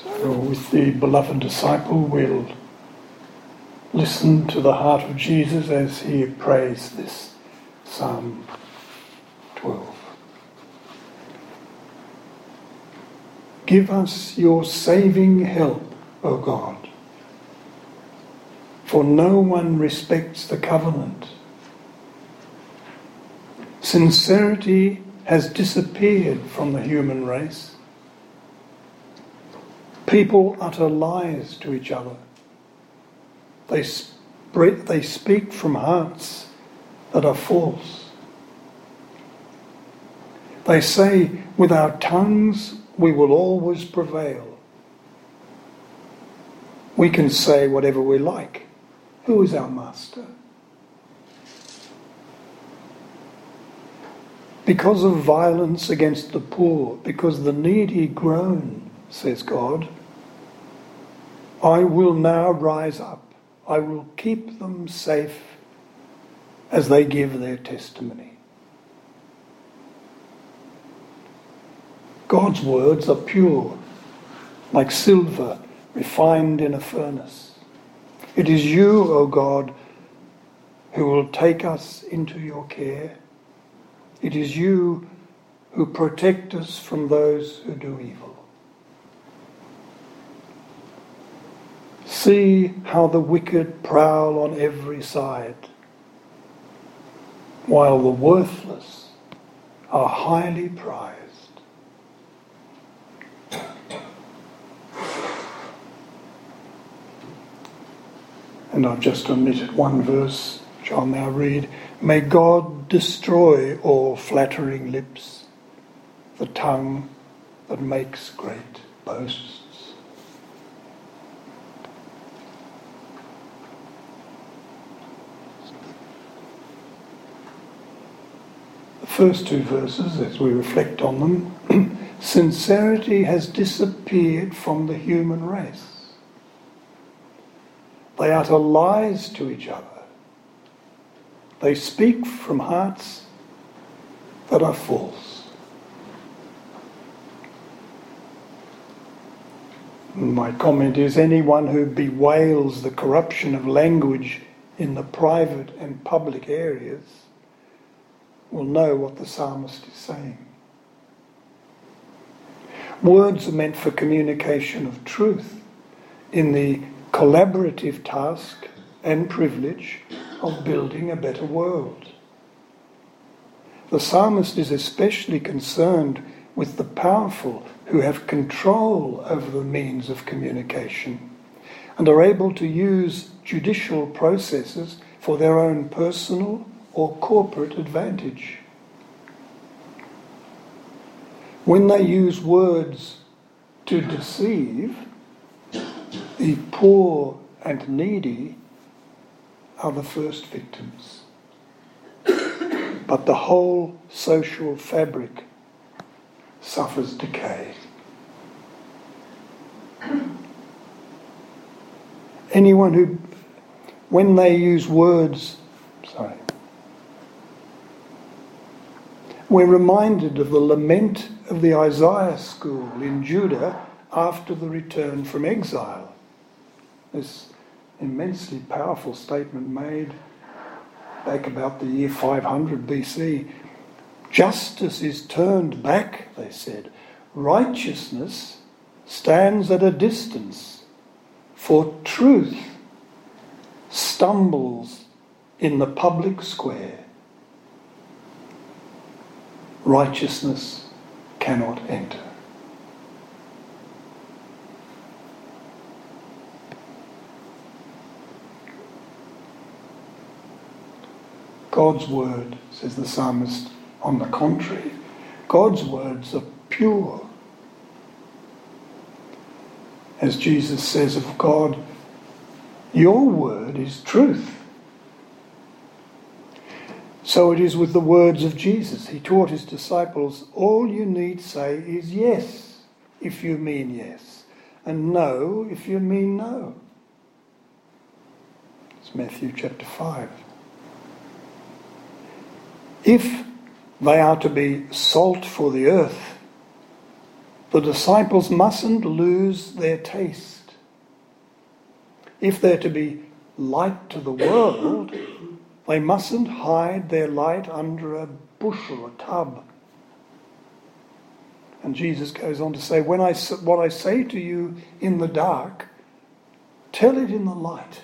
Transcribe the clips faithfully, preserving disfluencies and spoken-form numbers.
So with the beloved disciple, we'll listen to the heart of Jesus as he prays this Psalm twelve. Give us your saving help, O God, for no one respects the covenant. Sincerity has disappeared from the human race. People utter lies to each other. They, spread, they speak from hearts that are false. They say, with our tongues we will always prevail. We can say whatever we like. Who is our master? Because of violence against the poor, because the needy groan, says God, I will now rise up. I will keep them safe as they give their testimony. God's words are pure, like silver refined in a furnace. It is you, O God, who will take us into your care. It is you who protect us from those who do evil. See how the wicked prowl on every side, while the worthless are highly prized. And I've just omitted one verse, which I'll now read. May God destroy all flattering lips, the tongue that makes great boasts. The first two verses, as we reflect on them, sincerity has disappeared from the human race. They utter lies to each other. They speak from hearts that are false. My comment is, anyone who bewails the corruption of language in the private and public areas will know what the psalmist is saying. Words are meant for communication of truth in the collaborative task and privilege of building a better world. The psalmist is especially concerned with the powerful who have control over the means of communication and are able to use judicial processes for their own personal or corporate advantage. When they use words to deceive, the poor and needy are the first victims. But the whole social fabric suffers decay. Anyone who, when they use words, sorry, we're reminded of the lament of the Isaiah school in Judah after the return from exile. This immensely powerful statement made back about the year five hundred B C. Justice is turned back, they said. Righteousness stands at a distance, for truth stumbles in the public square. Righteousness cannot enter. God's word, says the psalmist, on the contrary, God's words are pure. As Jesus says of God, your word is truth. So it is with the words of Jesus. He taught his disciples, all you need say is yes, if you mean yes, and no, if you mean no. It's Matthew chapter five. If they are to be salt for the earth, The disciples mustn't lose their taste. If they're to be light to the world, they mustn't hide their light under a bushel or a tub. And Jesus goes on to say, when I, what I say to you in the dark, tell it in the light.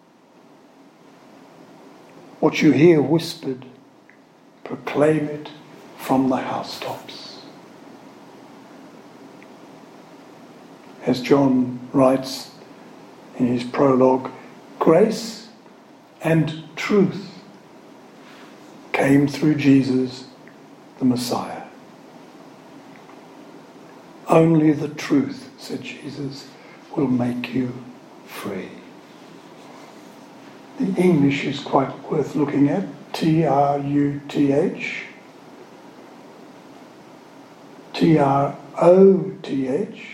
What you hear whispered, proclaim it from the housetops. As John writes in his prologue, grace and truth came through Jesus, the Messiah. Only the truth, said Jesus, will make you free. The English is quite worth looking at. T R U T H. T R O T H.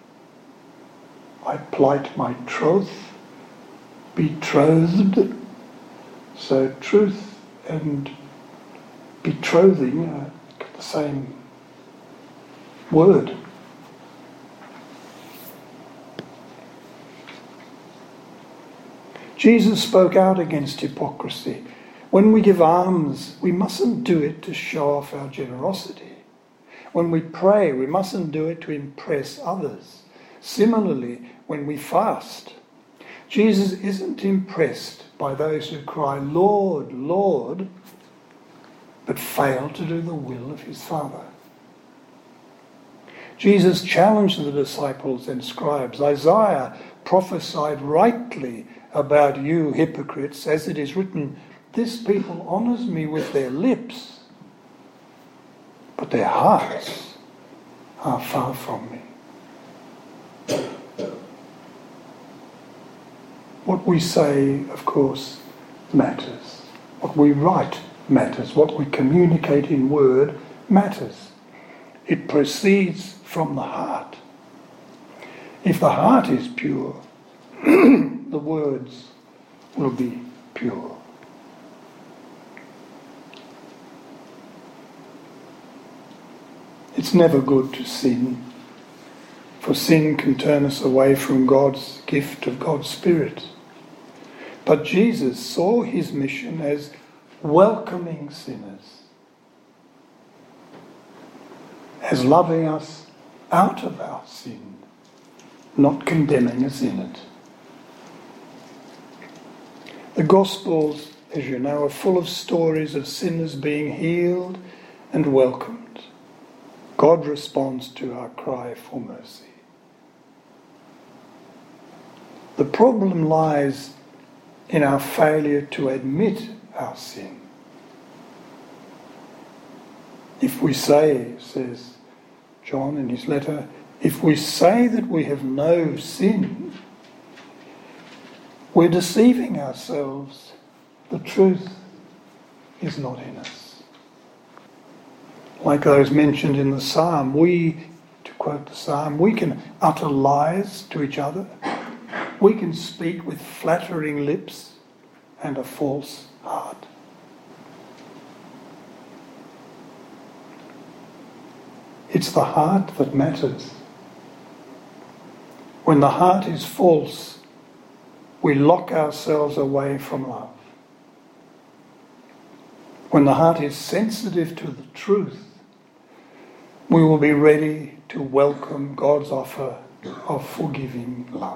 I plight my troth. Betrothed. So truth and betrothing are the same word. Jesus spoke out against hypocrisy. When we give alms, we mustn't do it to show off our generosity. When we pray, we mustn't do it to impress others. Similarly, when we fast, Jesus isn't impressed by those who cry, Lord, Lord, but fail to do the will of his Father. Jesus challenged the disciples and scribes. Isaiah prophesied rightly about you hypocrites, as it is written, this people honours me with their lips, but their hearts are far from me. What we say, of course, matters. What we write matters. What we communicate in word matters. It proceeds from the heart. If the heart is pure, the words will be pure. It's never good to sin, for sin can turn us away from God's gift of God's Spirit. But Jesus saw his mission as welcoming sinners, as loving us out of our sin, not condemning us in it. The Gospels, as you know, are full of stories of sinners being healed and welcomed. God responds to our cry for mercy. The problem lies in our failure to admit our sin. If we say, says John in his letter, if we say that we have no sin, we're deceiving ourselves. The truth is not in us. Like those mentioned in the psalm, we, to quote the psalm, we can utter lies to each other. We can speak with flattering lips and a false heart. It's the heart that matters. When the heart is false, we lock ourselves away from love. When the heart is sensitive to the truth, we will be ready to welcome God's offer of forgiving love.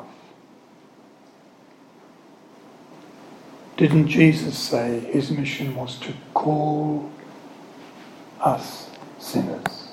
Didn't Jesus say his mission was to call us sinners?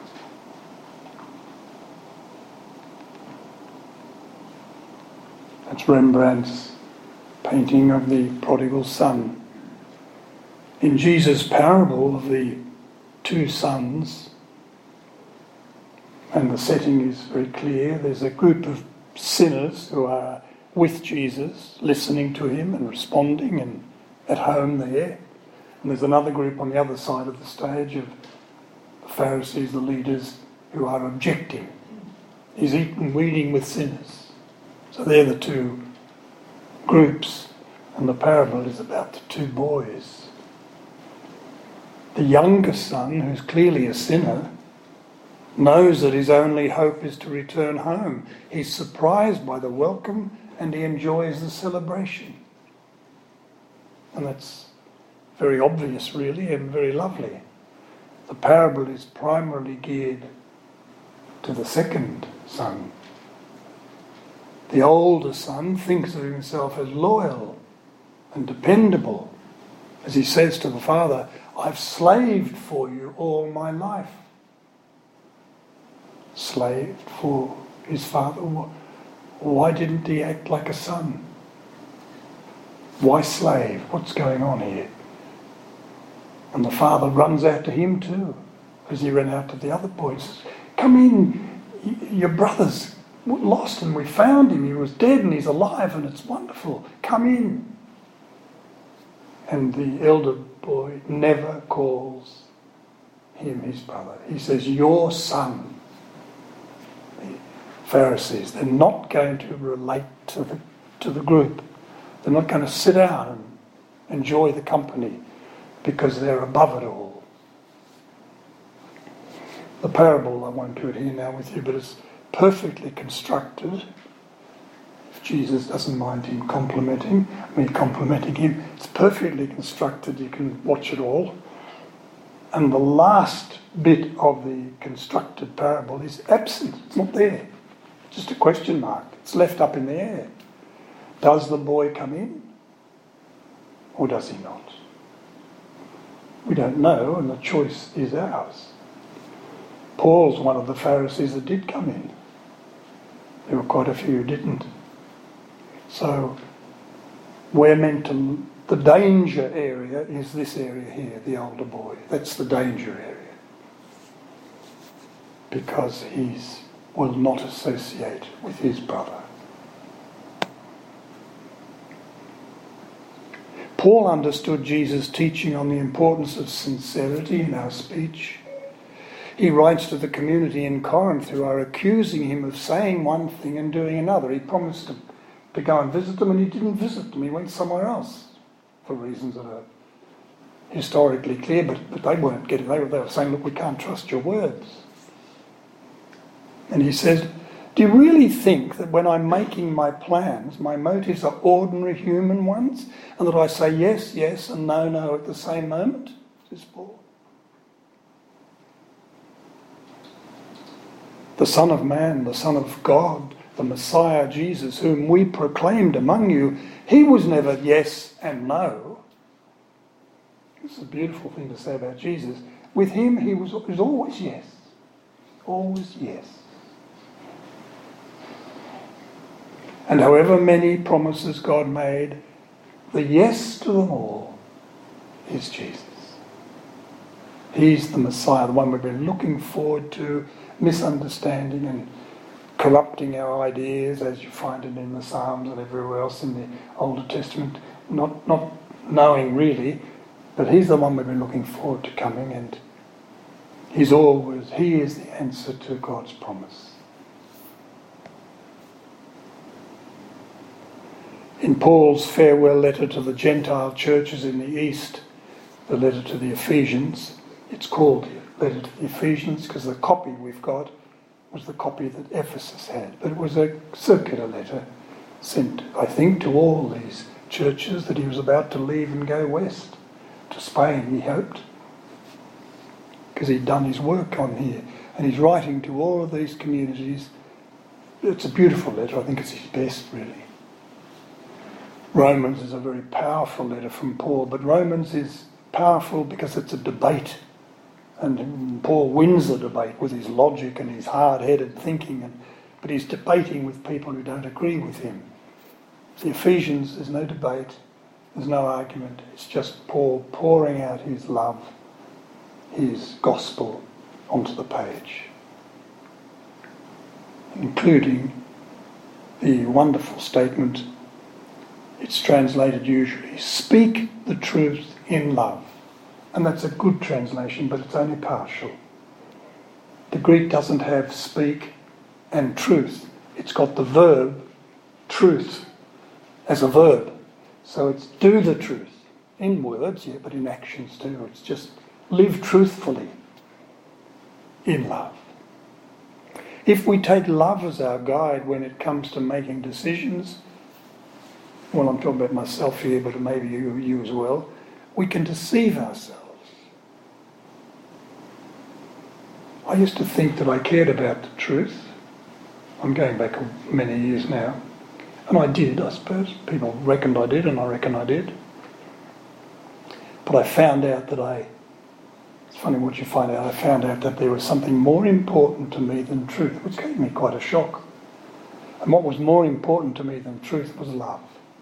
That's Rembrandt's painting of the prodigal son. In Jesus' parable of the two sons, and the setting is very clear, there's a group of sinners who are with Jesus, listening to him and responding and at home there. And there's another group on the other side of the stage of the Pharisees, the leaders, who are objecting. He's eating, eating with sinners. So they're the two groups, and the parable is about the two boys. The younger son, who's clearly a sinner, knows that his only hope is to return home. He's surprised by the welcome and he enjoys the celebration. And that's very obvious, really, and very lovely. The parable is primarily geared to the second son. The older son thinks of himself as loyal and dependable. As he says to the father, I've slaved for you all my life. Slaved for his father? Why didn't he act like a son? Why slave? What's going on here? And the father runs out to him too, as he ran out to the other boy. He says, come in, your brother's lost and we found him. He was dead and he's alive and it's wonderful. Come in. And the elder boy never calls him his brother. He says, your son. The Pharisees, they're not going to relate to the, to the group. They're not going to sit down and enjoy the company because they're above it all. The parable, I won't do it here now with you, but it's perfectly constructed. If Jesus doesn't mind him complimenting, me complimenting him, it's perfectly constructed. You can watch it all. And the last bit of the constructed parable is absent. It's not there. Just a question mark. It's left up in the air. Does the boy come in? Or does he not? We don't know, and the choice is ours. Paul's one of the Pharisees that did come in. There were quite a few who didn't. So we're meant to... The danger area is this area here, the older boy. That's the danger area. Because he will not associate with his brother. Paul understood Jesus' teaching on the importance of sincerity in our speech. He writes to the community in Corinth who are accusing him of saying one thing and doing another. He promised to, to go and visit them and he didn't visit them. He went somewhere else for reasons that are historically clear, but, but they weren't getting, they were, they were saying, look, we can't trust your words. And he says, do you really think that when I'm making my plans, my motives are ordinary human ones, and that I say yes, yes, and no, no at the same moment? Says Paul. The Son of Man, the Son of God, the Messiah Jesus, whom we proclaimed among you, he was never yes and no. This is a beautiful thing to say about Jesus. With him, he was, was always yes. Always yes. And however many promises God made, the yes to them all is Jesus. He's the Messiah, the one we've been looking forward to, misunderstanding and corrupting our ideas, as you find it in the Psalms and everywhere else in the Older Testament, not, not knowing really, but he's the one we've been looking forward to coming, and he's always, he is the answer to God's promise. In Paul's farewell letter to the Gentile churches in the East, the letter to the Ephesians, it's called the letter to the Ephesians because the copy we've got was the copy that Ephesus had. But it was a circular letter sent, I think, to all these churches that he was about to leave and go west, to Spain, he hoped, because he'd done his work on here. And he's writing to all of these communities. It's a beautiful letter. I think it's his best, really. Romans is a very powerful letter from Paul, but Romans is powerful because it's a debate. And Paul wins the debate with his logic and his hard-headed thinking, and, but he's debating with people who don't agree with him. The Ephesians, there's no debate, there's no argument. It's just Paul pouring out his love, his gospel onto the page, including the wonderful statement, it's translated usually, speak the truth in love. And that's a good translation, but it's only partial. The Greek doesn't have speak and truth. It's got the verb truth as a verb. So it's do the truth. In words, yeah, but in actions too. It's just live truthfully in love. If we take love as our guide when it comes to making decisions, well, I'm talking about myself here, but maybe you, you as well, we can deceive ourselves. I used to think that I cared about the truth. I'm going back many years now. And I did, I suppose. People reckoned I did, and I reckon I did. But I found out that I... It's funny what you find out. I found out that there was something more important to me than truth, which gave me quite a shock. And what was more important to me than truth was love.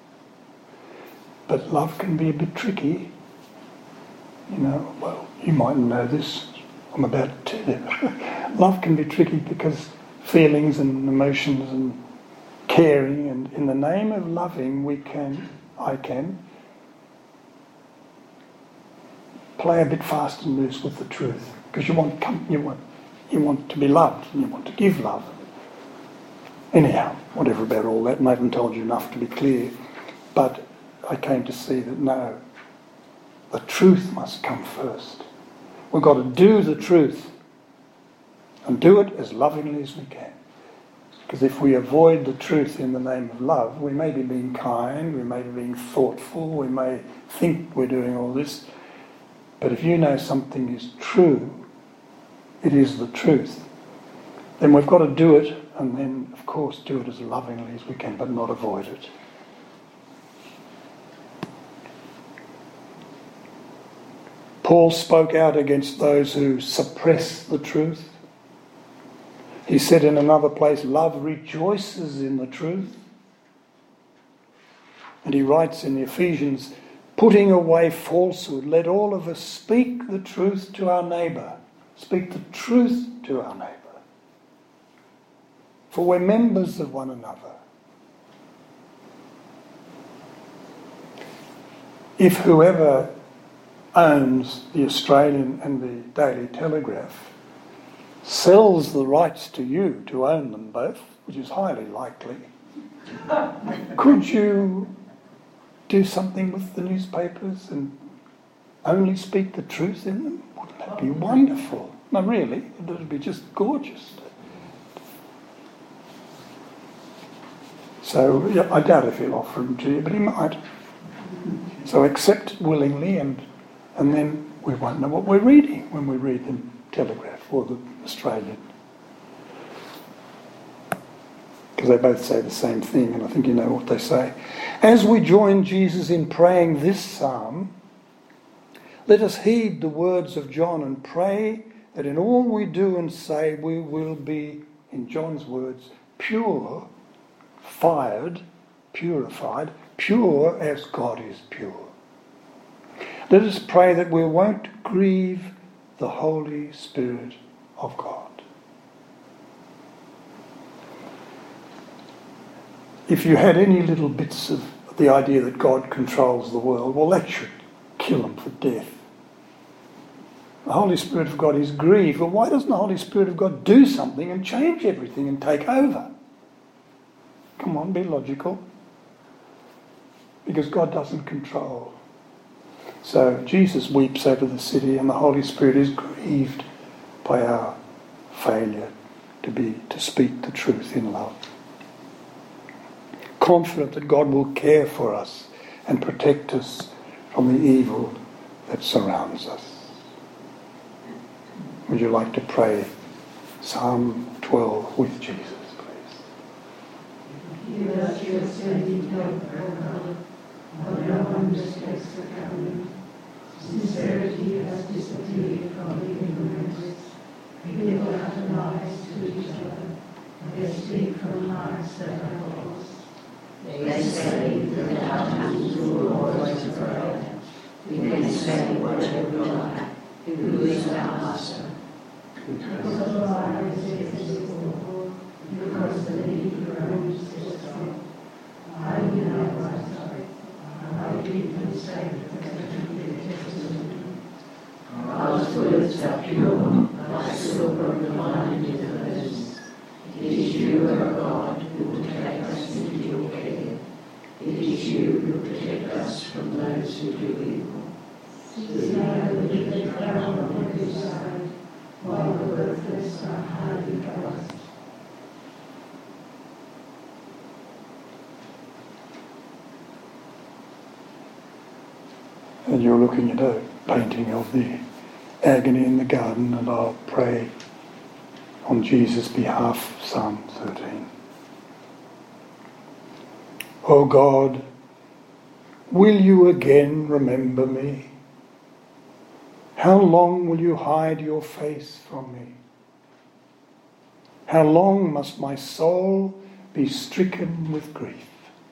But love can be a bit tricky. You know, well, you mightn't know this. I'm about to tell you. Love can be tricky because feelings and emotions and caring, and in the name of loving, we can, I can, play a bit fast and loose with the truth, because you want, you want, you want to be loved, and you want to give love. Anyhow, whatever about all that, and I haven't told you enough to be clear, but I came to see that no, the truth must come first. We've got to do the truth, and do it as lovingly as we can. Because if we avoid the truth in the name of love, we may be being kind, we may be being thoughtful, we may think we're doing all this, but if you know something is true, it is the truth, then we've got to do it, and then, of course, do it as lovingly as we can, but not avoid it. Paul spoke out against those who suppress the truth. He said in another place, love rejoices in the truth. And he writes in Ephesians, putting away falsehood, let all of us speak the truth to our neighbour. Speak the truth to our neighbour. For we're members of one another. If whoever owns the Australian and the Daily Telegraph sells the rights to you to own them both, which is highly likely, could you do something with the newspapers and only speak the truth in them? Wouldn't that be wonderful? No, really, it would be just gorgeous. So, yeah, I doubt if he'll offer them to you, but he might. So accept it willingly, and and then we won't know what we're reading when we read the Telegraph or the Australian. Because they both say the same thing, and I think you know what they say. As we join Jesus in praying this psalm, let us heed the words of John and pray that in all we do and say we will be, in John's words, pure, fired, purified, pure as God is pure. Let us pray that we won't grieve the Holy Spirit of God. If you had any little bits of the idea that God controls the world, well, that should kill them for death. The Holy Spirit of God is grieved. Well, why doesn't the Holy Spirit of God do something and change everything and take over? Come on, be logical. Because God doesn't control. So Jesus weeps over the city, and the Holy Spirit is grieved by our failure to be to speak the truth in love. Confident that God will care for us and protect us from the evil that surrounds us. Would you like to pray Psalm twelve with Jesus, please? Give us your steady help, O God, while no one respects the covenant. Sincerity has disappeared from the ignorance. People utter lies to each other. They speak from hearts that are false. They say that our tongues will always pray. We can say whatever we like. Who is our master? Because of lies is evil, because the lead groans is strong. I will not rise up. I deeply say that God's words are pure, like silver refined in the furnace. It is you, O God, who will take us into your care. It is you who protect us from those who do evil. See how the wicked travel on every side, while the worthless are highly prized. And you're looking at a painting of the agony in the garden, and I'll pray on Jesus' behalf, Psalm thirteen. O God, will you again remember me? How long will you hide your face from me? How long must my soul be stricken with grief?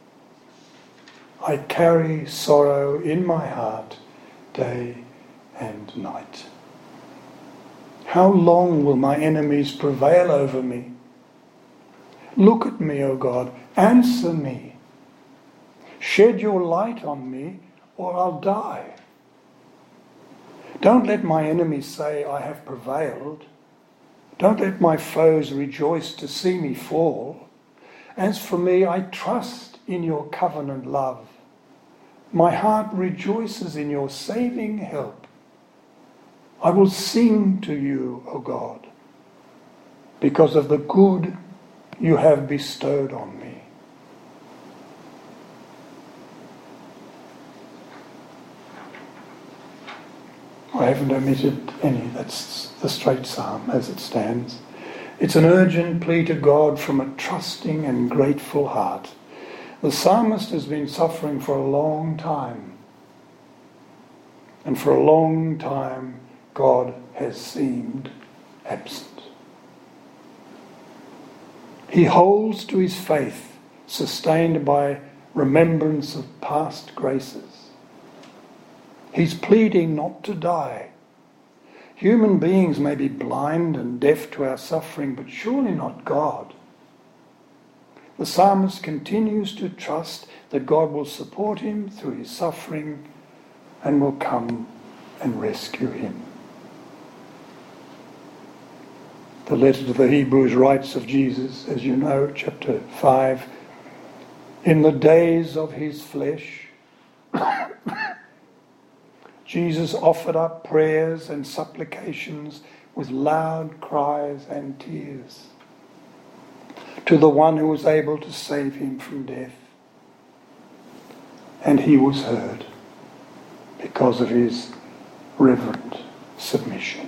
I carry sorrow in my heart day and night. How long will my enemies prevail over me? Look at me, O God, answer me. Shed your light on me, or I'll die. Don't let my enemies say I have prevailed. Don't let my foes rejoice to see me fall. As for me, I trust in your covenant love. My heart rejoices in your saving help. I will sing to you, O God, because of the good you have bestowed on me. I haven't omitted any. That's the straight psalm as it stands. It's an urgent plea to God from a trusting and grateful heart. The psalmist has been suffering for a long time. And for a long time, God has seemed absent. He holds to his faith, sustained by remembrance of past graces. He's pleading not to die. Human beings may be blind and deaf to our suffering, but surely not God. The psalmist continues to trust that God will support him through his suffering and will come and rescue him. The letter to the Hebrews writes of Jesus, as you know, chapter five, in the days of his flesh, Jesus offered up prayers and supplications with loud cries and tears to the one who was able to save him from death. And he was heard because of his reverent submission.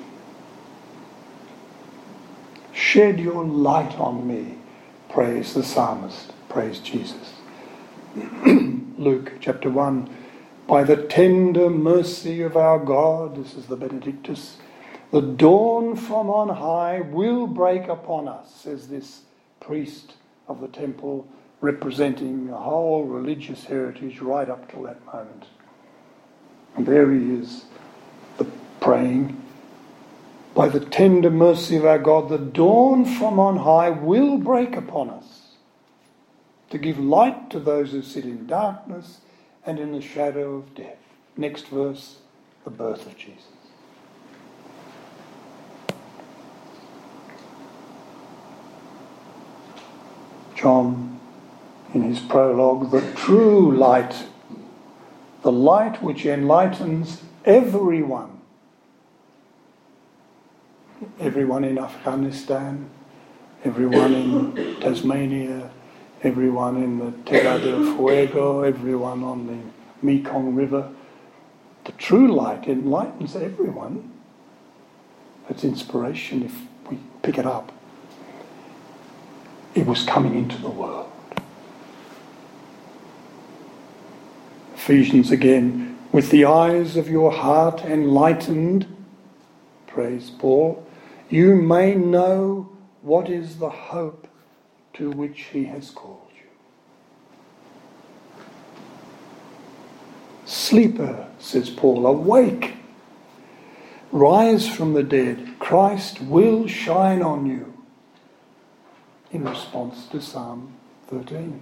Shed your light on me, prays the psalmist, prays Jesus. Luke chapter one, by the tender mercy of our God, this is the Benedictus, the dawn from on high will break upon us, says this priest of the temple, representing a whole religious heritage right up till that moment. And there he is, the praying, by the tender mercy of our God, the dawn from on high will break upon us, to give light to those who sit in darkness and in the shadow of death. Next verse, the birth of Jesus. John, in his prologue, the true light, the light which enlightens everyone, everyone in Afghanistan, everyone in Tasmania, everyone in the Terra del Fuego, everyone on the Mekong River. The true light enlightens everyone. It's inspiration if we pick it up. It was coming into the world. Ephesians again, with the eyes of your heart enlightened, prays Paul, you may know what is the hope to which he has called you. Sleeper, says Paul, awake. Rise from the dead. Christ will shine on you. In response to Psalm thirteen.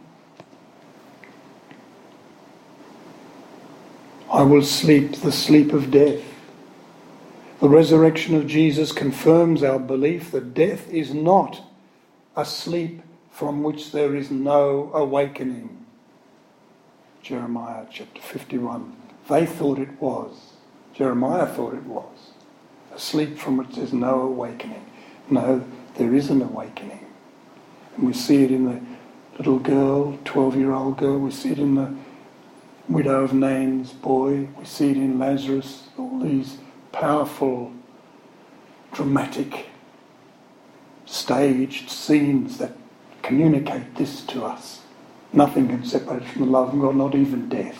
I will sleep the sleep of death. The resurrection of Jesus confirms our belief that death is not a sleep from which there is no awakening. Jeremiah chapter fifty-one. They thought it was. Jeremiah thought it was. A sleep from which there's no awakening. No, there is an awakening. And we see it in the little girl, twelve-year-old girl. We see it in the widow of Nain's boy, we see it in Lazarus, all these powerful, dramatic, staged scenes that communicate this to us. Nothing can separate us from the love of God, not even death.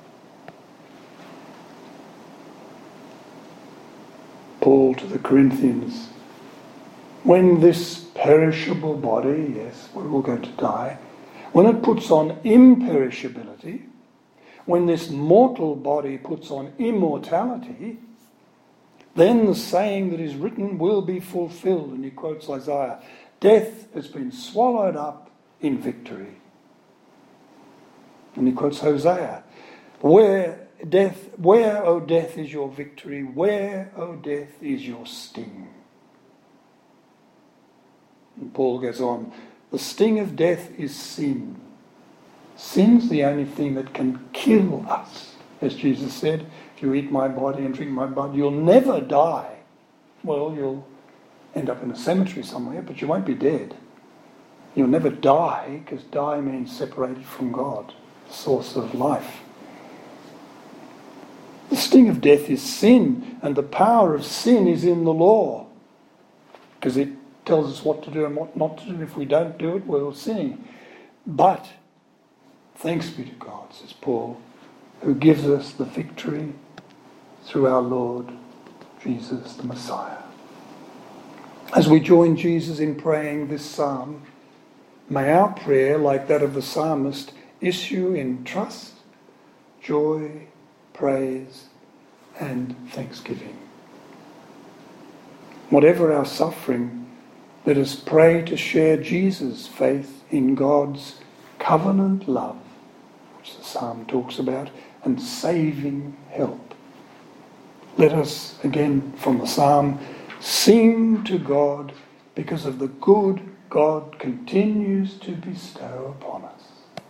Paul to the Corinthians, when this perishable body, yes, we're all going to die, when it puts on imperishability, when this mortal body puts on immortality, then the saying that is written will be fulfilled. And he quotes Isaiah, death has been swallowed up in victory. And he quotes Hosea, where death, where, O death, is your victory? Where, O death, is your sting? And Paul goes on, the sting of death is sin. Sin's the only thing that can kill us. As Jesus said, if you eat my body and drink my blood, you'll never die. Well, you'll end up in a cemetery somewhere, but you won't be dead. You'll never die, because die means separated from God, the source of life. The sting of death is sin, and the power of sin is in the law, because it tells us what to do and what not to do. If we don't do it, we're sinning. But thanks be to God, says Paul, who gives us the victory through our Lord Jesus the Messiah. As we join Jesus in praying this psalm, may our prayer, like that of the psalmist, issue in trust, joy, praise, and thanksgiving. Whatever our suffering, let us pray to share Jesus' faith in God's covenant love, which the psalm talks about, and saving help. Let us, again from the psalm, sing to God because of the good God continues to bestow upon us.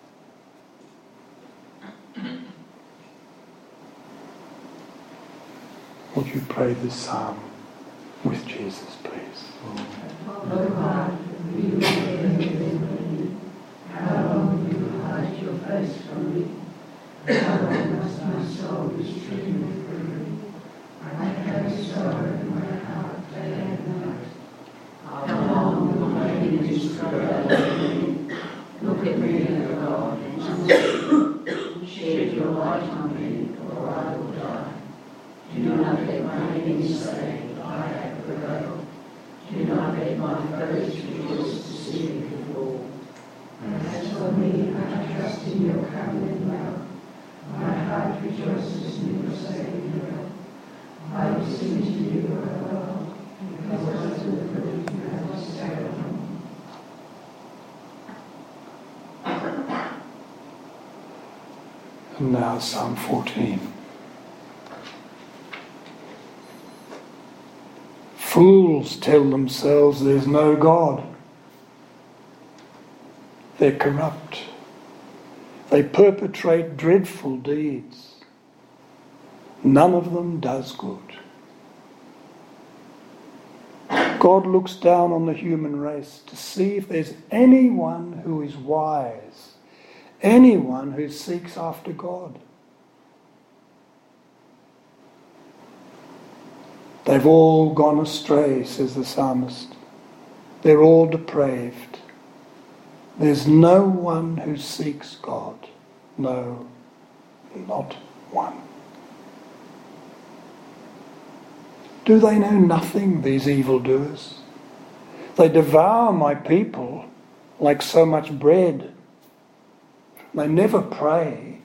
Would you pray this psalm with Jesus, please? O God, you me. How long will you hide your face from me? How long must my soul be stricken with grief? I carry sorrow in my heart day and night. How long will my enemies cry out to me? Look at me, O God, and shed your light on me, or I will die. Do not let my enemies say, I have prevailed. Do not let my foes rejoice to see me fall. As for me, I trust in your covenant love. My heart rejoices in your saving love. I will sing to you, O God, because of the good you have bestowed on me. And now Psalm fourteen. Fools tell themselves there's no God. They're corrupt. They perpetrate dreadful deeds. None of them does good. God looks down on the human race to see if there's anyone who is wise, anyone who seeks after God. They've all gone astray, says the psalmist. They're all depraved. There's no one who seeks God. No, not one. Do they know nothing, these evildoers? They devour my people like so much bread. They never pray.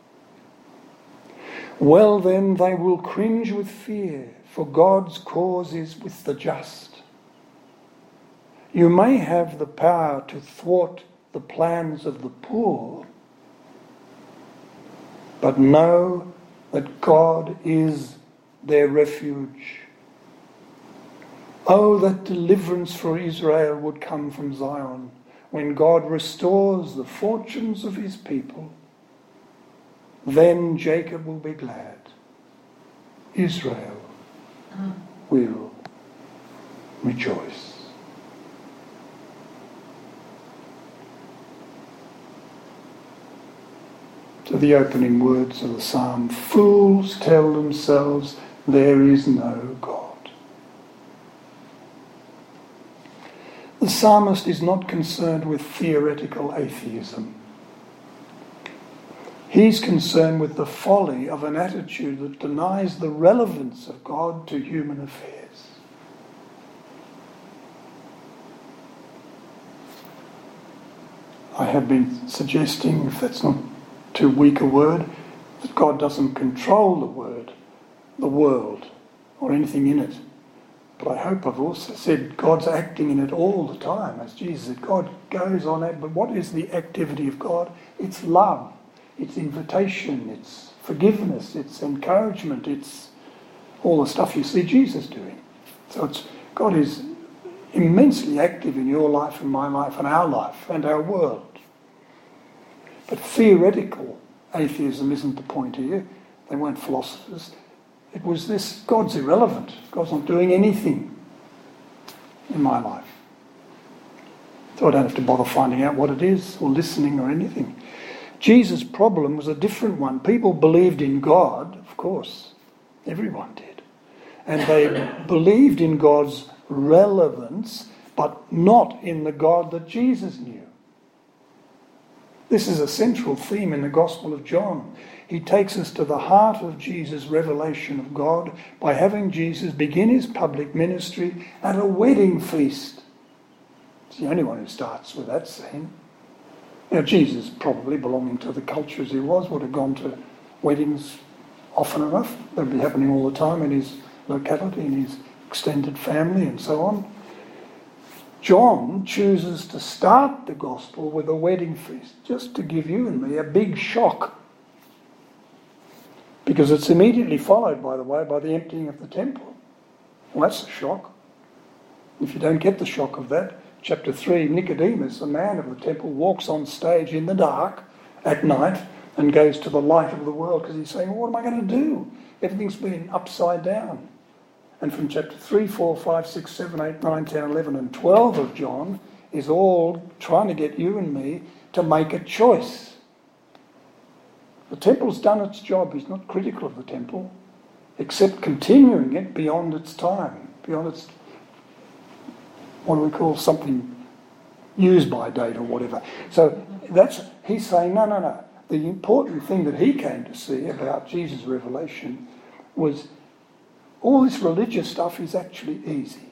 Well then, they will cringe with fear, for God's cause is with the just. You may have the power to thwart the plans of the poor, but know that God is their refuge. Oh, that deliverance for Israel would come from Zion, when God restores the fortunes of his people. Then Jacob will be glad. Israel will rejoice. So to the opening words of the psalm, "Fools tell themselves there is no God." The psalmist is not concerned with theoretical atheism. He's concerned with the folly of an attitude that denies the relevance of God to human affairs. I have been suggesting, if that's not too weak a word, that God doesn't control the word, the world, or anything in it. But I hope I've also said God's acting in it all the time. As Jesus said, God goes on it. But what is the activity of God? It's love. It's invitation. It's forgiveness. It's encouragement. It's all the stuff you see Jesus doing. So it's God is immensely active in your life and my life and our life and our world. But theoretical atheism isn't the point here. They weren't philosophers. It was this, God's irrelevant. God's not doing anything in my life. So I don't have to bother finding out what it is or listening or anything. Jesus' problem was a different one. People believed in God, of course. Everyone did. And they believed in God's relevance, but not in the God that Jesus knew. This is a central theme in the Gospel of John. He takes us to the heart of Jesus' revelation of God by having Jesus begin his public ministry at a wedding feast. It's the only one who starts with that scene. Now, Jesus, probably belonging to the culture as he was, would have gone to weddings often enough. They'd be happening all the time in his locality, in his extended family and so on. John chooses to start the Gospel with a wedding feast, just to give you and me a big shock. Because it's immediately followed, by the way, by the emptying of the temple. Well, that's a shock. If you don't get the shock of that, chapter three, Nicodemus, a man of the temple, walks on stage in the dark at night and goes to the light of the world because he's saying, what am I going to do? Everything's been upside down. And from chapter three, four, five, six, seven, eight, nine, ten, eleven and twelve of John is all trying to get you and me to make a choice. The temple's done its job. He's not critical of the temple, except continuing it beyond its time, beyond its, what do we call something, use-by date or whatever. So that's, he's saying, no, no, no. The important thing that he came to see about Jesus' revelation was all this religious stuff is actually easy.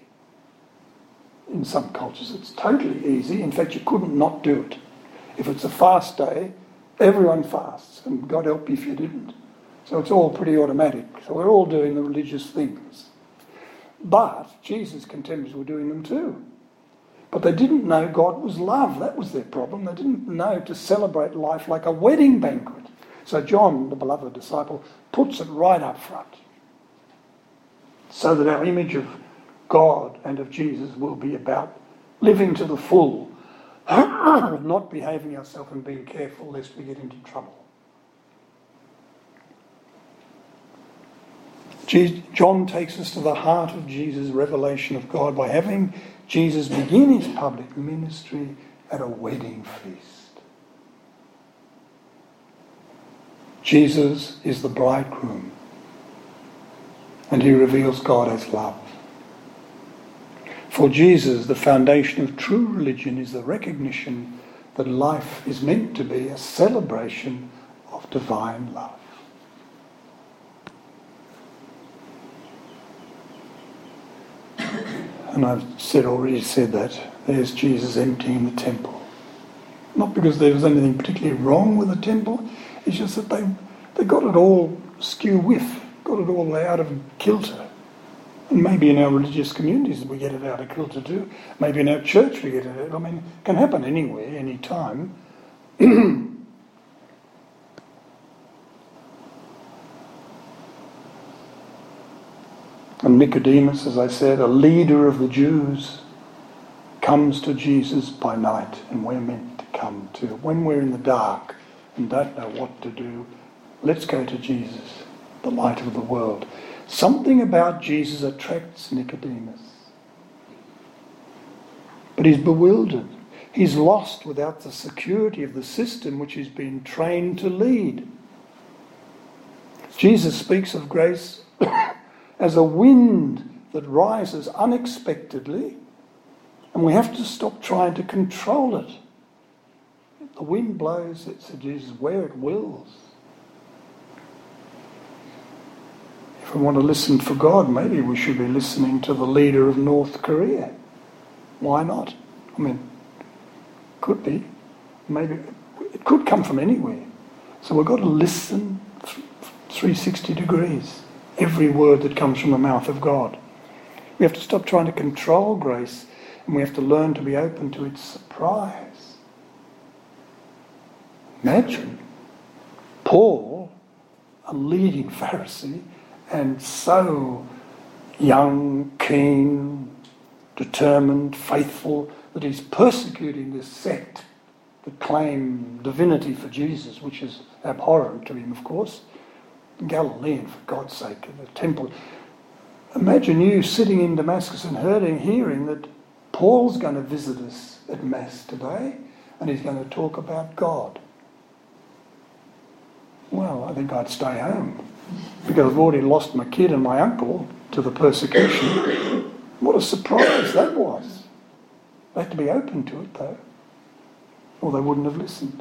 In some cultures it's totally easy. In fact, you couldn't not do it. If it's a fast day, everyone fasts, and God help you if you didn't. So it's all pretty automatic. So we're all doing the religious things. But Jesus' contemporaries were doing them too. But they didn't know God was love. That was their problem. They didn't know to celebrate life like a wedding banquet. So John, the beloved disciple, puts it right up front, so that our image of God and of Jesus will be about living to the full, not behaving ourselves and being careful lest we get into trouble. John takes us to the heart of Jesus' revelation of God by having Jesus begin his public ministry at a wedding feast. Jesus is the bridegroom, and he reveals God as love. For Jesus, the foundation of true religion is the recognition that life is meant to be a celebration of divine love. And I've said already said that. There's Jesus emptying the temple. Not because there was anything particularly wrong with the temple, it's just that they, they got it all skew whiff, got it all out of kilter. And maybe in our religious communities we get it out of kilter too. Maybe in our church we get it out. I mean, it can happen anywhere, any time. And Nicodemus, as I said, a leader of the Jews, comes to Jesus by night, and we're meant to come too. When we're in the dark and don't know what to do, let's go to Jesus, the light of the world. Something about Jesus attracts Nicodemus. But he's bewildered. He's lost without the security of the system which he's been trained to lead. Jesus speaks of grace as a wind that rises unexpectedly, and we have to stop trying to control it. The wind blows, it said Jesus, where it wills. If we want to listen for God, maybe we should be listening to the leader of North Korea. Why not? I mean, could be. Maybe it could come from anywhere. So we've got to listen three hundred sixty degrees. Every word that comes from the mouth of God. We have to stop trying to control grace, and we have to learn to be open to its surprise. Imagine Paul, a leading Pharisee, and so young, keen, determined, faithful, that he's persecuting this sect that claim divinity for Jesus, which is abhorrent to him, of course. Galilean, for God's sake, in the temple. Imagine you sitting in Damascus and hearing, hearing that Paul's going to visit us at Mass today, and he's going to talk about God. Well, I think I'd stay home, because I've already lost my kid and my uncle to the persecution. What a surprise that was. They had to be open to it, though, or they wouldn't have listened.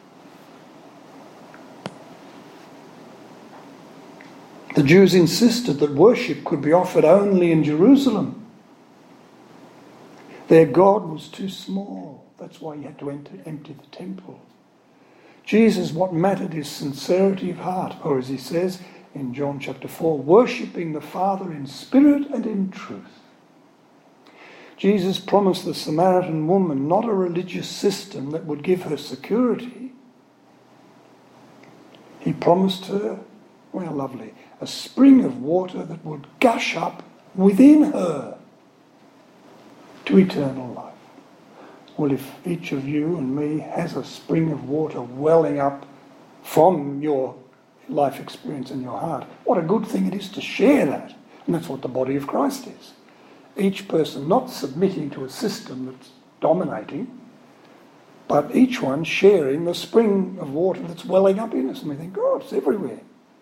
The Jews insisted that worship could be offered only in Jerusalem. Their God was too small. That's why he had to enter, empty the temple. Jesus, what mattered is sincerity of heart, or as he says in John chapter four, worshipping the Father in spirit and in truth. Jesus promised the Samaritan woman not a religious system that would give her security. He promised her, well, lovely, a spring of water that would gush up within her to eternal life. Well, if each of you and me has a spring of water welling up from your life experience in your heart, what a good thing it is to share that. And that's what the body of Christ is. Each person not submitting to a system that's dominating, but each one sharing the spring of water that's welling up in us. And we think, oh, it's everywhere.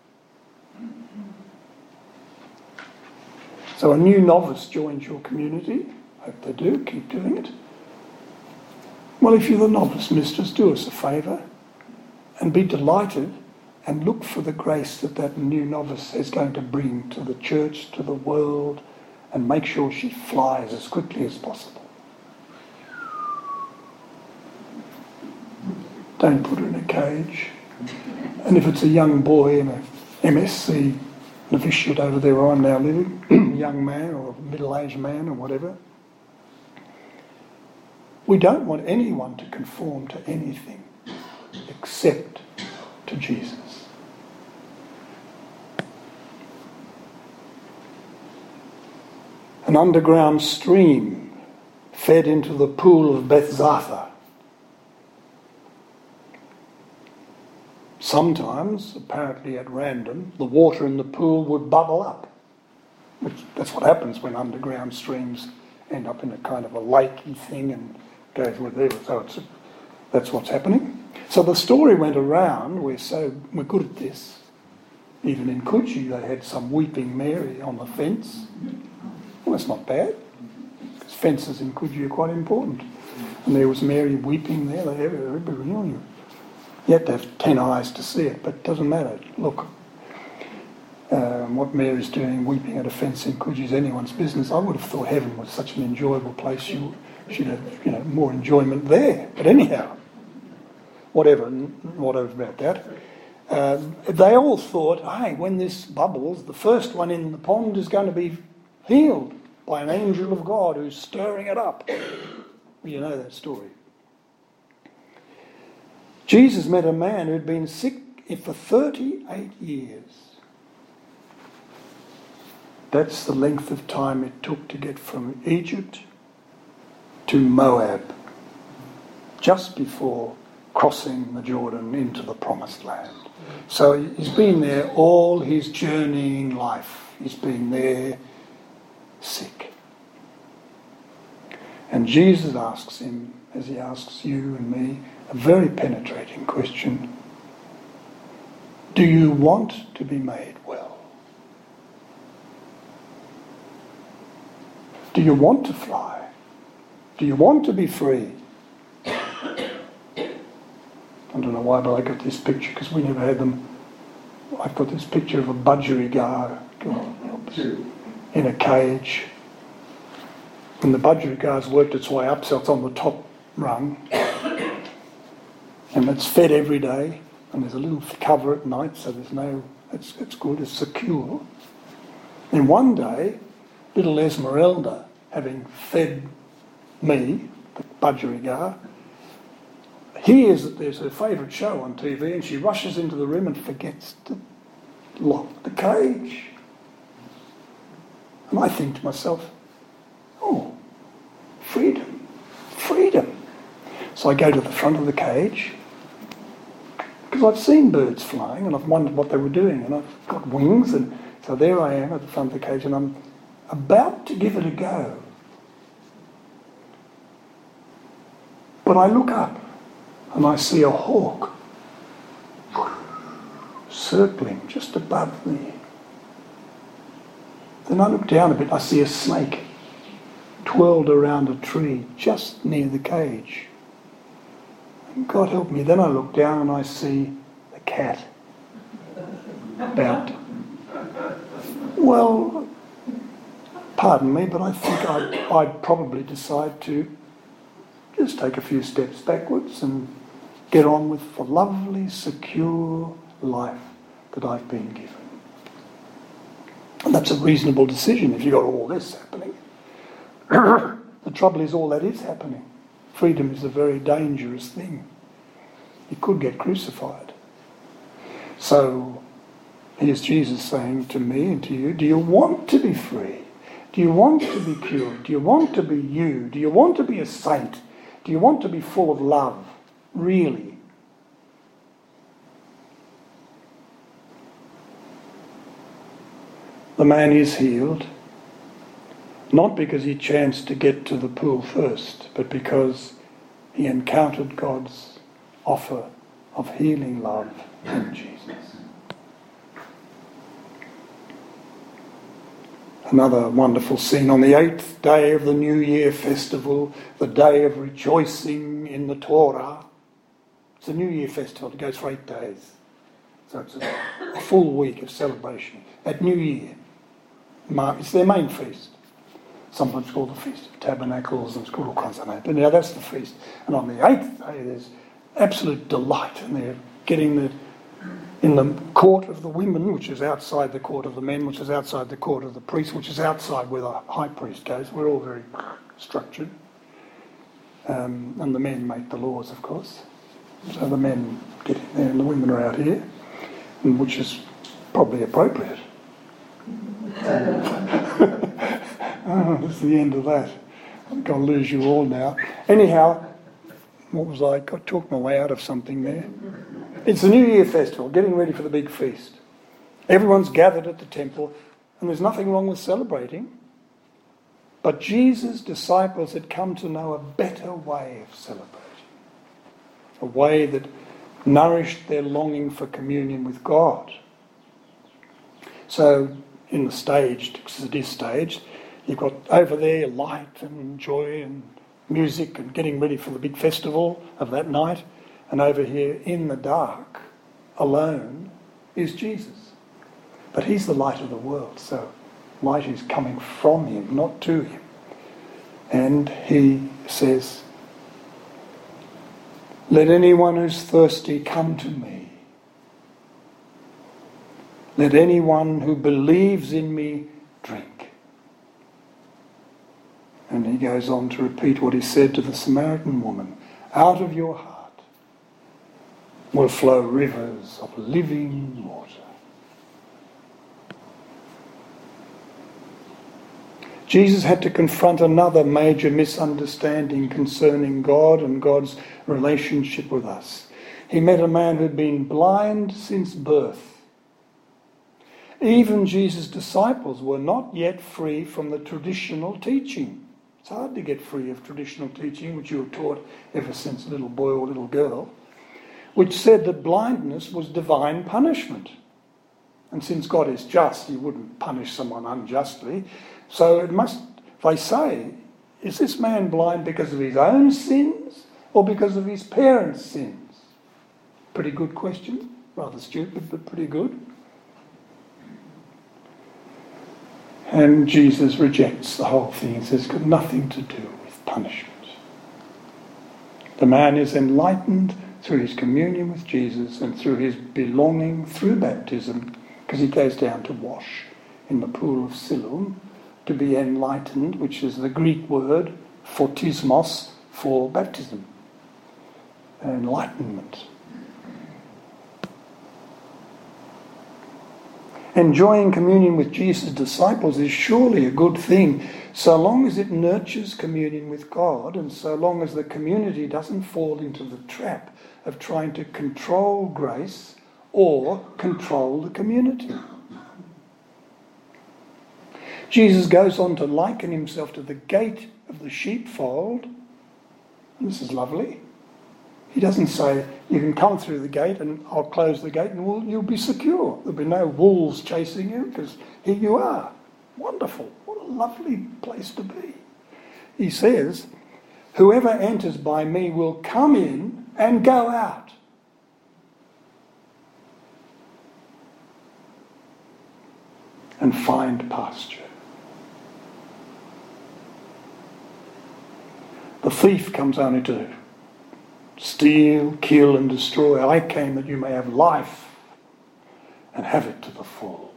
So a new novice joins your community. Hope they do. Keep doing it. Well, if you're the novice, mistress, do us a favour and be delighted and look for the grace that that new novice is going to bring to the church, to the world, and make sure she flies as quickly as possible. Don't put her in a cage. And if it's a young boy in a M S C novitiate over there where I'm now living, a young man or a middle-aged man or whatever, we don't want anyone to conform to anything except to Jesus. An underground stream fed into the pool of Bethzatha. Sometimes, apparently at random, the water in the pool would bubble up. Which, that's what happens when underground streams end up in a kind of a lakey thing and goes whatever. So it's, that's what's happening. So the story went around, we're so we're good at this. Even in Coogee they had some weeping Mary on the fence. Well, that's not bad, because fences in Coogee are quite important. And there was Mary weeping there. Everybody knew. You have to have ten eyes to see it, but it doesn't matter. Look, um, what Mary's doing, weeping at a fence in Coogee is anyone's business. I would have thought heaven was such an enjoyable place. You should have, you know, more enjoyment there. But anyhow, whatever, whatever about that. Um, they all thought, hey, when this bubbles, the first one in the pond is going to be healed by an angel of God who's stirring it up. You know that story. Jesus met a man who'd been sick for thirty-eight years. That's the length of time it took to get from Egypt to Moab, just before crossing the Jordan into the Promised Land. So he's been there all his journeying life. He's been there sick. And Jesus asks him, as he asks you and me, a very penetrating question. Do you want to be made well? Do you want to fly? Do you want to be free? I don't know why, but I got this picture because we never had them. I've got this picture of a budgerigar in a cage. And the budgerigar's worked its way up, so it's on the top rung. And it's fed every day. And there's a little cover at night, so there's no, it's, it's good, it's secure. And one day, little Esmeralda, having fed me, the budgerigar, hears that there's her favourite show on T V and she rushes into the room and forgets to lock the cage. And I think to myself, oh, freedom, freedom. So I go to the front of the cage, because I've seen birds flying and I've wondered what they were doing, and I've got wings, and so there I am at the front of the cage and I'm about to give it a go. But I look up and I see a hawk circling just above me. Then I look down a bit, I see a snake twirled around a tree just near the cage. And God help me, then I look down and I see a cat about, well, pardon me, but I think I'd, I'd probably decide to just take a few steps backwards and get on with the lovely, secure life that I've been given. And that's a reasonable decision if you've got all this happening. The trouble is all that is happening. Freedom is a very dangerous thing. You could get crucified. So here's Jesus saying to me and to you, do you want to be free? Do you want to be cured? Do you want to be you? Do you want to be a saint? Do you want to be full of love? Really? The man is healed, not because he chanced to get to the pool first, but because he encountered God's offer of healing love in Jesus. Another wonderful scene on the eighth day of the New Year festival, the day of rejoicing in the Torah. It's a New Year festival, it goes for eight days. So it's a, a full week of celebration at New Year. It's their main feast. Sometimes called the Feast of Tabernacles, and it's called all kinds of names. But now that's the feast. And on the eighth day there's absolute delight, and they're getting the in the court of the women, which is outside the court of the men, which is outside the court of the priests, which is outside where the high priest goes. We're all very structured. Um, and the men make the laws, of course. So the men get in there and the women are out here, and which is probably appropriate. Oh, that's the end of that. I'm going to lose you all now. Anyhow, what was I? I talked my way out of something there. It's the New Year festival, getting ready for the big feast. Everyone's gathered at the temple, and there's nothing wrong with celebrating. But Jesus' disciples had come to know a better way of celebrating. A way that nourished their longing for communion with God. So, in the staged, because it is staged, you've got over there light and joy and music and getting ready for the big festival of that night. And over here, in the dark, alone, is Jesus. But he's the light of the world, so light is coming from him, not to him. And he says, let anyone who's thirsty come to me. Let anyone who believes in me drink. And he goes on to repeat what he said to the Samaritan woman. Out of your heart will flow rivers of living water. Jesus had to confront another major misunderstanding concerning God and God's relationship with us. He met a man who'd been blind since birth. Even Jesus' disciples were not yet free from the traditional teaching. It's hard to get free of traditional teaching, which you were taught ever since a little boy or little girl. which said that blindness was divine punishment. And since God is just, he wouldn't punish someone unjustly. So it must, they say, is this man blind because of his own sins or because of his parents' sins? Pretty good question. Rather stupid, but pretty good. And Jesus rejects the whole thing. He says it's got nothing to do with punishment. The man is enlightened through his communion with Jesus and through his belonging through baptism, because he goes down to wash in the pool of Siloam to be enlightened, which is the Greek word photismos for baptism. Enlightenment. Enjoying communion with Jesus' disciples is surely a good thing, so long as it nurtures communion with God and so long as the community doesn't fall into the trap of trying to control grace or control the community. Jesus goes on to liken himself to the gate of the sheepfold. And this is lovely. He doesn't say, you can come through the gate and I'll close the gate and we'll, you'll be secure. There'll be no wolves chasing you because here you are. Wonderful. What a lovely place to be. He says, whoever enters by me will come in and go out. And find pasture. The thief comes only to steal, kill and destroy. I came that you may have life and have it to the full.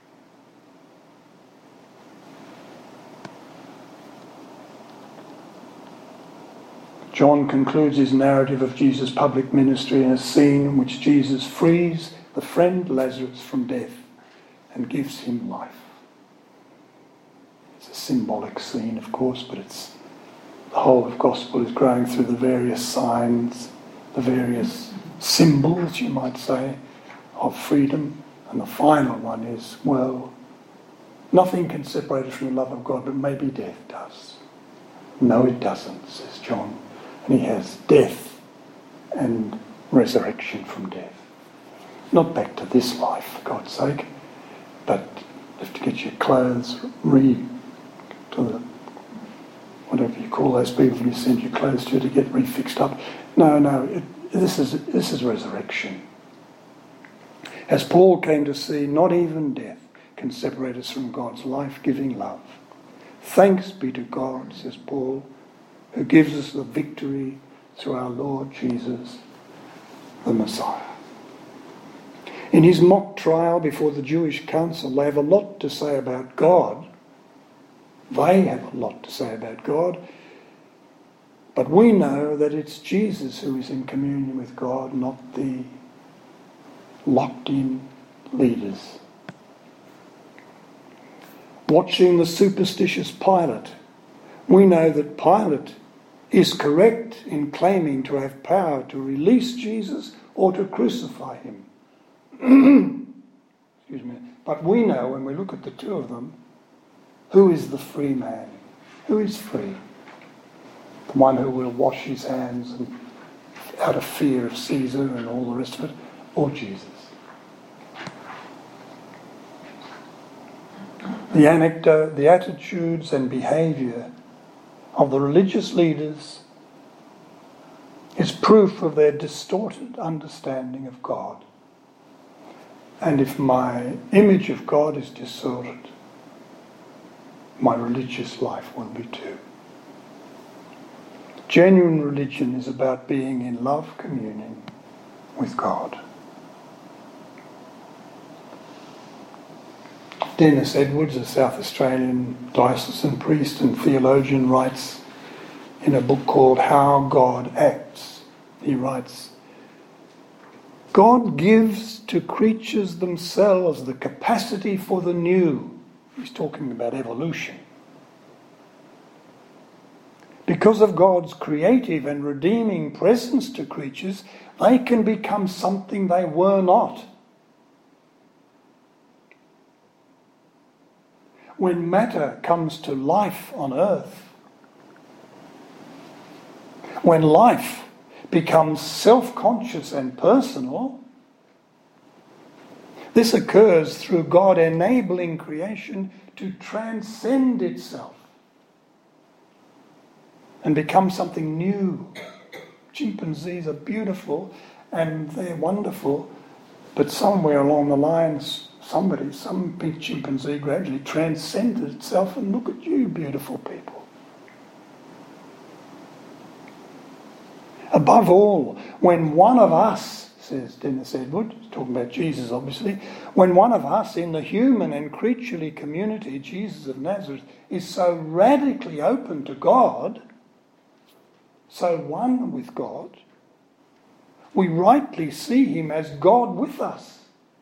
John concludes his narrative of Jesus' public ministry in a scene in which Jesus frees the friend Lazarus from death and gives him life. It's a symbolic scene, of course, but it's the whole of gospel is growing through the various signs, the various symbols, you might say, of freedom. And the final one is, well, nothing can separate us from the love of God, but maybe death does. No, it doesn't, says John. And he has death and resurrection from death. Not back to this life, for God's sake, but you have to get your clothes re to the whatever you call those people you send your clothes to to get refixed up. No, no, it, this is this is resurrection. As Paul came to see, not even death can separate us from God's life-giving love. Thanks be to God, says Paul, who gives us the victory through our Lord Jesus, the Messiah. In his mock trial before the Jewish council, they have a lot to say about God. They have a lot to say about God. But we know that it's Jesus who is in communion with God, not the locked-in leaders. Watching the superstitious Pilate, we know that Pilate is correct in claiming to have power to release Jesus or to crucify him. Excuse me. But we know, when we look at the two of them, who is the free man? Who is free? The one who will wash his hands and out of fear of Caesar and all the rest of it, or Jesus? The anecdote, the attitudes and behaviour of the religious leaders is proof of their distorted understanding of God. And if my image of God is distorted, my religious life will be too. Genuine religion is about being in love communion with God. Dennis Edwards, a South Australian diocesan priest and theologian, writes in a book called How God Acts. He writes, God gives to creatures themselves the capacity for the new. He's talking about evolution. Because of God's creative and redeeming presence to creatures, they can become something they were not. When matter comes to life on earth, when life becomes self-conscious and personal, this occurs through God enabling creation to transcend itself and become something new. Chimpanzees are beautiful and they're wonderful, but somewhere along the lines, somebody, some big chimpanzee gradually transcended itself, and look at you, beautiful people. Above all, when one of us, says Dennis Edward, talking about Jesus obviously, when one of us in the human and creaturely community, Jesus of Nazareth, is so radically open to God, so one with God, we rightly see him as God with us.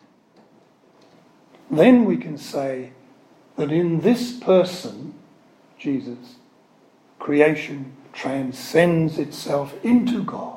Then we can say that in this person, Jesus, creation transcends itself into God.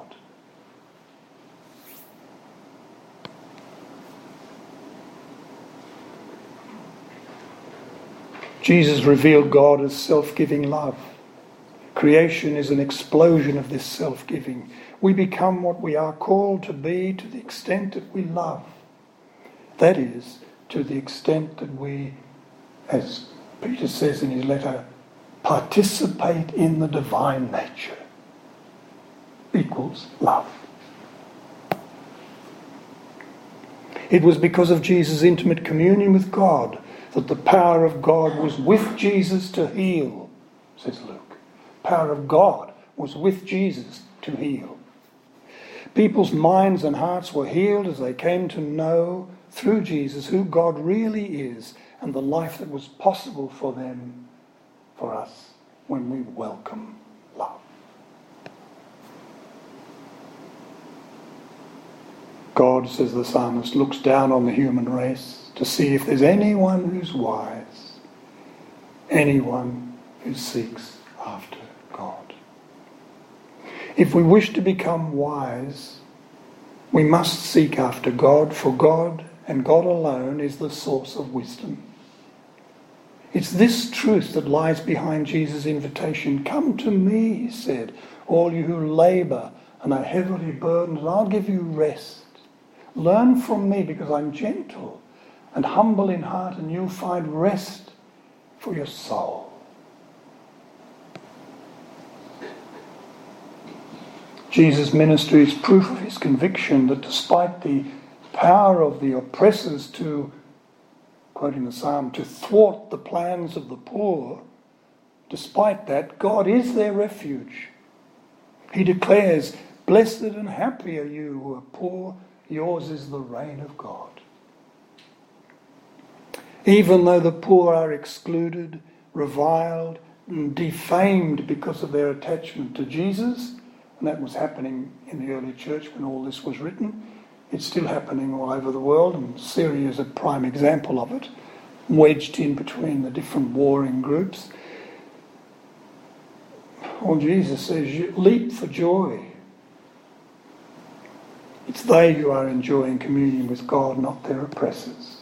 Jesus revealed God as self-giving love. Creation is an explosion of this self-giving. We become what we are called to be to the extent that we love. That is, to the extent that we, as Peter says in his letter, participate in the divine nature. Equals love. It was because of Jesus' intimate communion with God that the power of God was with Jesus to heal, says Luke. Power of God was with Jesus to heal. People's minds and hearts were healed as they came to know through Jesus who God really is and the life that was possible for them, for us, when we welcome love. God, says the psalmist, looks down on the human race to see if there's anyone who's wise, anyone who seeks after God. If we wish to become wise, we must seek after God, for God and God alone is the source of wisdom. It's this truth that lies behind Jesus' invitation. Come to me, he said, all you who labour and are heavily burdened, and I'll give you rest. Learn from me, because I'm gentle and humble in heart, and you'll find rest for your soul. Jesus' ministry is proof of his conviction that despite the power of the oppressors to, quoting the psalm, to thwart the plans of the poor, despite that, God is their refuge. He declares, blessed and happy are you who are poor, yours is the reign of God. Even though the poor are excluded, reviled, and defamed because of their attachment to Jesus, and that was happening in the early church when all this was written, it's still happening all over the world, and Syria is a prime example of it, wedged in between the different warring groups. Well, Jesus says, leap for joy. It's they who are enjoying communion with God, not their oppressors.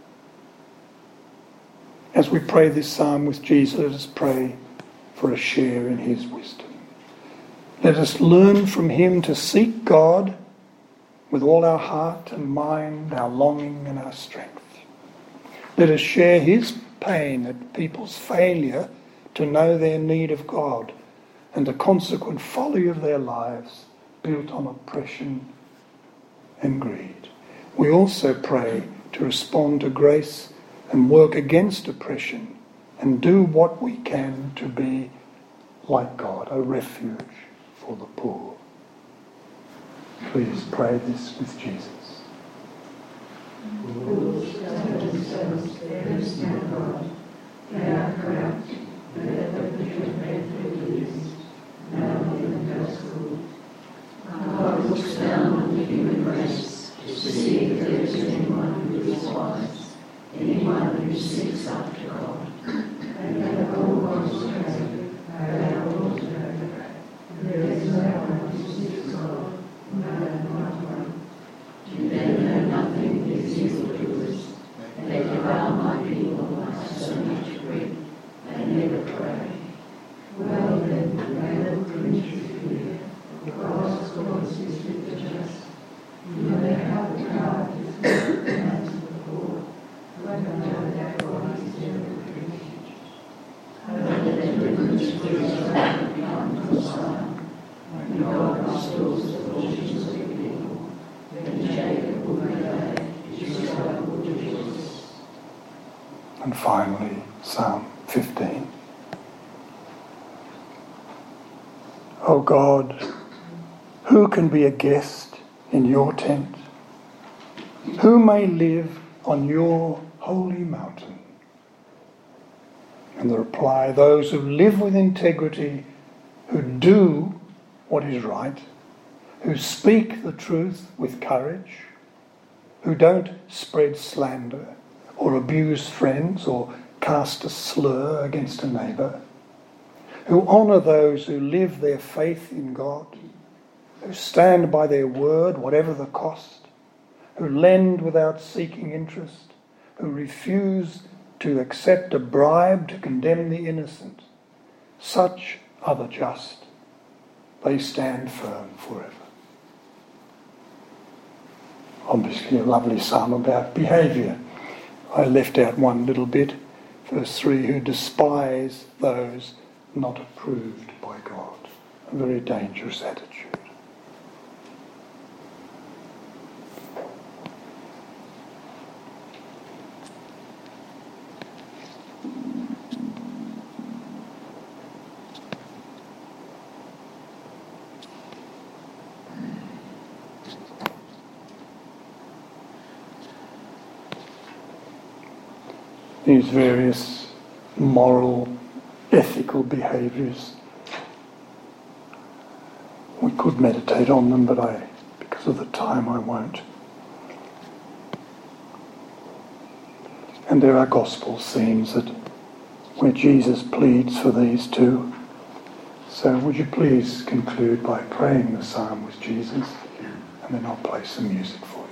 As we pray this psalm with Jesus, let us pray for a share in his wisdom. Let us learn from him to seek God with all our heart and mind, our longing and our strength. Let us share his pain at people's failure to know their need of God and the consequent folly of their lives built on oppression and greed. We also pray to respond to grace and work against oppression and do what we can to be like God, a refuge for the poor. Please pray this with Jesus. Who stand themselves, there is no God. They are corrupt, whether between refugees, now even does good. God looks down on the human race to see if there is anyone who is wise, anyone who seeks after God. And they have all gone astray, they are all turned. There is no one who seeks God, no, not one. Do they know nothing, these evildoers? They devour my people like so much bread. They never pray. Well then, they will cringe with fear. God's glory lovely Psalm fifteen. O God, who can be a guest in your tent? Who may live on your holy mountain? And the reply, those who live with integrity, who do what is right, who speak the truth with courage, who don't spread slander or abuse friends or cast a slur against a neighbour, who honour those who live their faith in God, who stand by their word whatever the cost, who lend without seeking interest, who refuse to accept a bribe to condemn the innocent. Such are the just. They stand firm forever. Obviously a lovely psalm about behaviour. I left out one little bit, verse three, who despise those not approved by God. A very dangerous attitude. These various moral, ethical behaviours. We could meditate on them, but I, because of the time, I won't. And there are gospel scenes that where Jesus pleads for these too. So would you please conclude by praying the psalm with Jesus, and then I'll play some music for you.